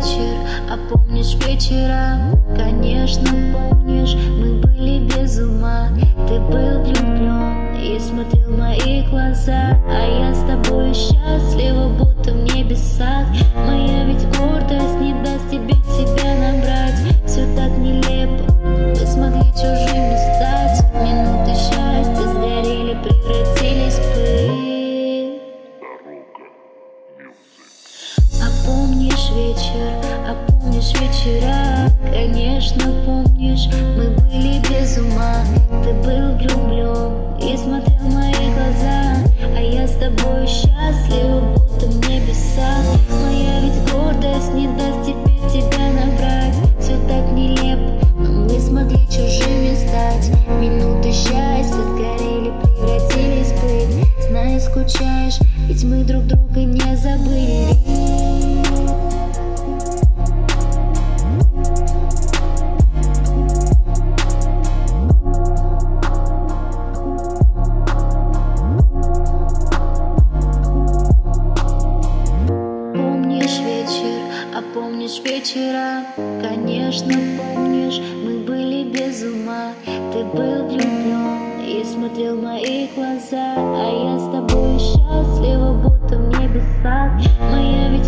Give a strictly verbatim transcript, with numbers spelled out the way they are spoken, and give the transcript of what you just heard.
вечер, а помнишь вечера? Конечно, помнишь, мы были без ума. Ты был влюблен и смотрел в мои глаза, а я с тобой счастлива, будто в небесах. Моя ведь гордость не даст тебе себя набрать. Все так нелепо, мы смогли чужими стать. Минуты счастья сгорели, превратились в пыль. А помнишь вечер, а помнишь вечера? Конечно, помнишь, мы были без ума. Ты был влюблен и смотрел в мои глаза, а я с тобой счастлива, будто в небесах. Моя ведь гордость не даст тебе тебя набрать. Все так нелепо, но мы смогли чужими стать. Минуты счастья сгорели, превратились в пыль. Знаю, скучаешь, ведь мы друг друга не забыли. А помнишь вечера? Конечно, помнишь, мы были без ума. Ты был влюблен и смотрел в мои глаза, а я с тобой счастлива, будто в небесах. Моя ведь